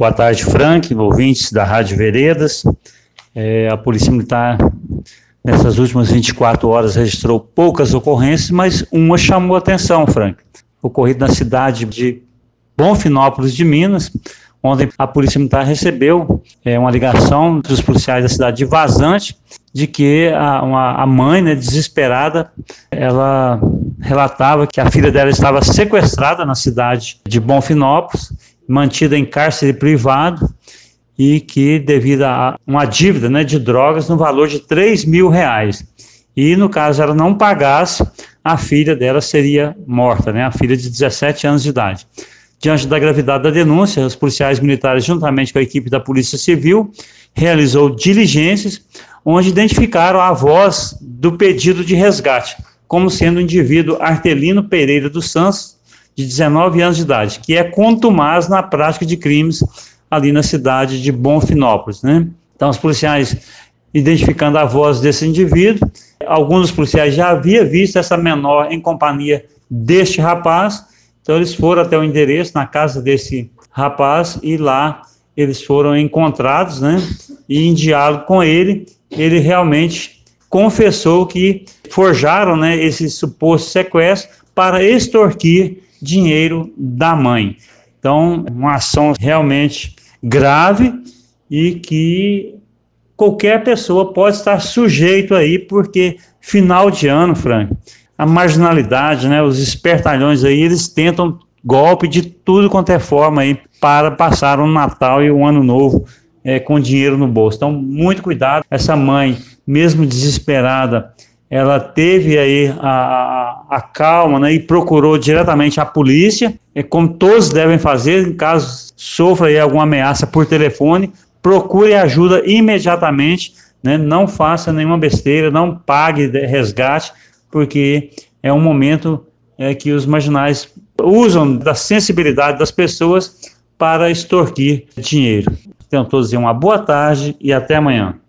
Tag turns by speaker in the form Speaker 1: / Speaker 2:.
Speaker 1: Boa tarde, Frank, ouvintes da Rádio Veredas. A Polícia Militar, nessas últimas 24 horas, registrou poucas ocorrências, mas uma chamou a atenção, Frank. Ocorrido na cidade de Bonfinópolis de Minas, onde a Polícia Militar recebeu uma ligação dos policiais da cidade de Vazante, de que a mãe, desesperada, ela relatava que a filha dela estava sequestrada na cidade de Bonfinópolis, mantida em cárcere privado, e que devido a uma dívida de drogas no valor de R$3.000. E no caso ela não pagasse, a filha dela seria morta, a filha de 17 anos de idade. Diante da gravidade da denúncia, os policiais militares, juntamente com a equipe da Polícia Civil, realizou diligências onde identificaram a voz do pedido de resgate, como sendo o indivíduo Artelino Pereira dos Santos, de 19 anos de idade, que é contumaz na prática de crimes ali na cidade de Bonfinópolis, Então, os policiais, identificando a voz desse indivíduo, alguns dos policiais já haviam visto essa menor em companhia deste rapaz, então eles foram até o endereço, na casa desse rapaz, e lá eles foram encontrados, e em diálogo com ele realmente confessou que forjaram, esse suposto sequestro para extorquir dinheiro da mãe. Então, uma ação realmente grave e que qualquer pessoa pode estar sujeito aí, porque final de ano, Frank, a marginalidade, os espertalhões aí, eles tentam golpe de tudo quanto é forma aí para passar um Natal e um Ano Novo com dinheiro no bolso. Então, muito cuidado. Essa mãe, mesmo desesperada, ela teve aí a calma, e procurou diretamente a polícia, como todos devem fazer, em caso sofra aí alguma ameaça por telefone, procure ajuda imediatamente, não faça nenhuma besteira, não pague resgate, porque é um momento que os marginais usam da sensibilidade das pessoas para extorquir dinheiro. Então, todos uma boa tarde e até amanhã.